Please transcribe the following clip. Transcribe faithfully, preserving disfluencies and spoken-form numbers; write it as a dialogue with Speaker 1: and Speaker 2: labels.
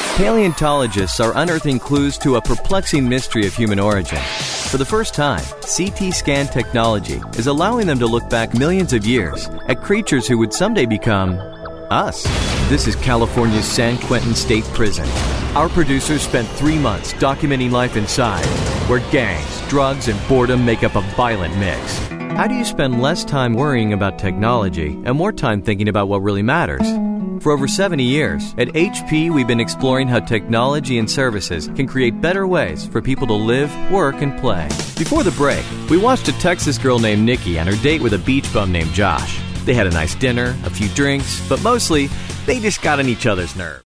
Speaker 1: Paleontologists are unearthing clues to a perplexing mystery of human origin. For the first time, C T scan technology is allowing them to look back millions of years at creatures who would someday become us. This is California's San Quentin State Prison. Our producers spent three months documenting life inside, where gangs, drugs, and boredom make up a violent mix. How do you spend less time worrying about technology and more time thinking about what really matters? For over seventy years, at H P, we've been exploring how technology and services can create better ways for people to live, work, and play. Before the break, we watched a Texas girl named Nikki and her date with a beach bum named Josh. They had a nice dinner, a few drinks, but mostly, they just got on each other's nerves.